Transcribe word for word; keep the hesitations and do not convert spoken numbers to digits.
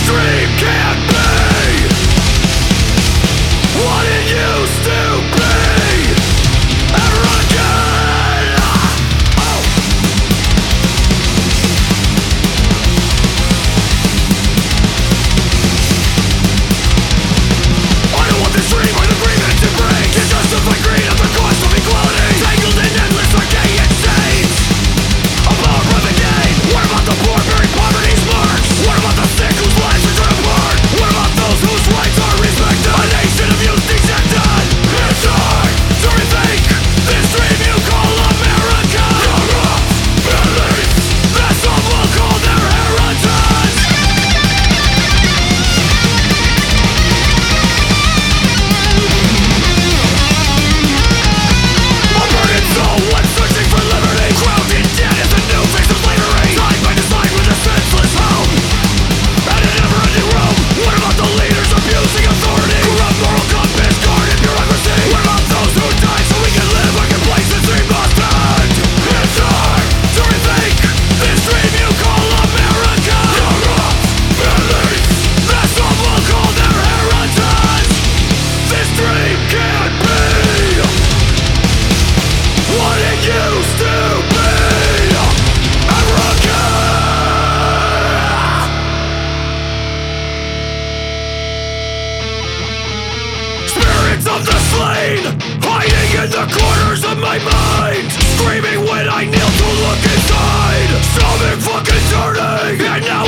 dream can't be what it used to be ever again. Oh. I don't want this dream or the agreement to break to justify greed at the cost of equality, tangled in endless archaic chains of power private gain. What about the poor bearing poverty's marks? What about the sick whose lives are torn apart? What about those whose rights are respected? A nation of youth dejected. It's hard to rethink this dream you call America. Corrupt beliefs that some will call their heritage. A burdened soul left searching for liberty, crowned in debt as a new face of slavery, side by side with a senseless hope and an never-ending roam. What about the leaders abusing authority? Corrupt moral compass, guarded bureaucracy. What about those who died so we can live? Our complacency must end. It's hard to rethink this dream you call America. Corrupt beliefs that some will call their heritage. This dream can't be what it used to be ever again. Spirits of the slain, hiding in the corners of my mind, screaming when I kneel to look inside. Stomach fucking turning, and now